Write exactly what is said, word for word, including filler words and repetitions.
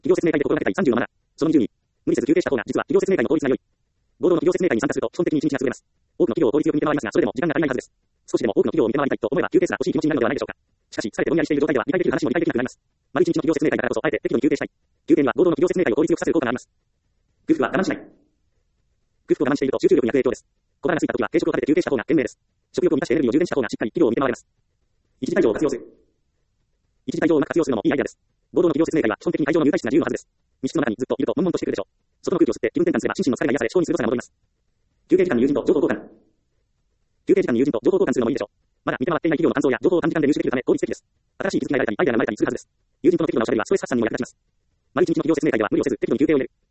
企業説明会で心がけたいさんじゅうのマナー。そのにじゅうに。無理せず休憩した方が実は企業説明会の効率が良い。合同の企業説明会に参加すると基本的にいちにちが潰れます。多くの企業を効率よく見て回りますが、それでも時間が足りないはずです。少しでも多くの企業を見て回りたいと思えば休憩すら欲しい気持ちになるのではないでしょうか。しかし、されてぼんやりしている状態では理解できる話も理解できなくなります。丸一日の企業説明会だからこそ、あえて適度に休憩したい。休憩には合同の企業説明会を効率よくさせる効果があります。空腹は我慢しない。空腹を我慢していると集中力に悪影響です。小腹が空いた時は軽食を食べて休憩した方が賢明です。食欲を満たしてエネルギーを充電した方がしっかり企業を見て回れます。一時退場を活用する。一時退場をうまく活用するのもいいアイデアです。合同の企業説明会は基本的に会場の入退室が自由のはずです。密室の中にずっといると悶々としてくるでしょう。外の空気を吸って気分転換すれば心身の疲れが癒され、性に鋭さが戻ります。休憩時間に友人と情報交換。休憩時間に友人と情報交換するのもいいでしょう。まだ見て回っていない企業の感想や情報を短時間で入手できるため効率的です。新しい気づきが得られたりアイデアが生まれたりするはずです。友人との適度なおしゃべりはストレス発散にも役立ちます。毎日の企業説明会では無理をせず適度に休憩を入れる。